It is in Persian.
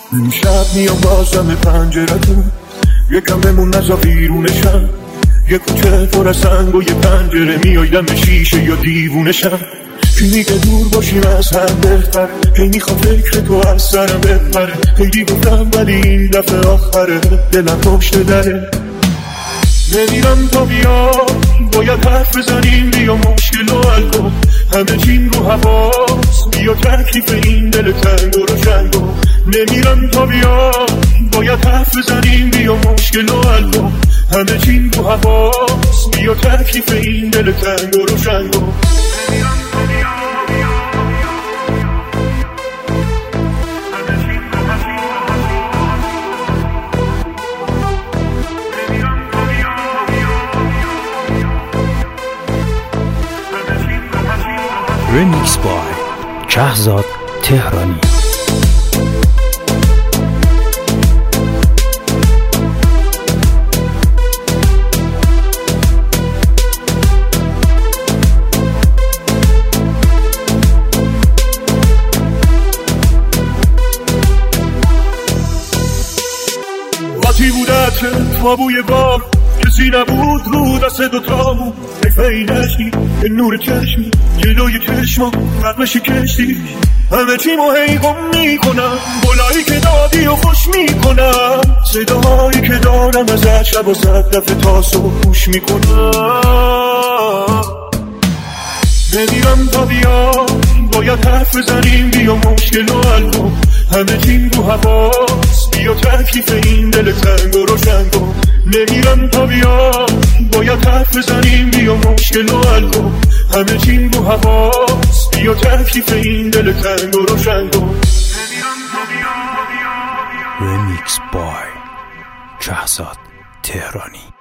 این شب میام بازم پنجرتون، یکم بمون نزا بیرونشم، یه کوچه پر از سنگ و یه پنجره میای دم شیشه یا دیوونشم. کی میگه دور باشیم از هم بهتر، کی میخوام فکر تو از سرم بپره، خیلی گفتم ولی این دفعه آخره، دلم پشت دره. نمیرم تا بیا، باید حرف بزنیم، بیا مشکل و حل کن، همه چیم رو حواس، بیا تکلیف این دل تنگ و روشن کن. نمیرم تا بیا، باید حرف بزنیم، بیا مشکل و حل کن، همه چیم رو حواس، بیا تکلیف این دل تنگ و روشن کن. رمیکس بای شهرزاد تهرانی. وقتی بودت ما بوی بار، کسی نبود رو دست دوتامون، حیفه نشتی به نور چشمی، جلوی چشما رقمشی کشتی، همه چیمو هی گم میکنم، گلایی که دادی و خوش میکنم، صداهایی که دارم ازت شب و صد دفعه تا صبح گوش میکنم. نمیرم تا بیا، باید حرف بزنیم، بیا مشکل و حل کن، همه چیم رو حواس، بیا تکلیف این دل تنگ و روشن کن. نمیرم تا بیا، باید حرف بزنیم، بیا مشکل و حل کن، همه چیم رو حواس، بیا تکلیف این دل تنگ و روشن کن. رمیکس بای شهرزاد تهرانی.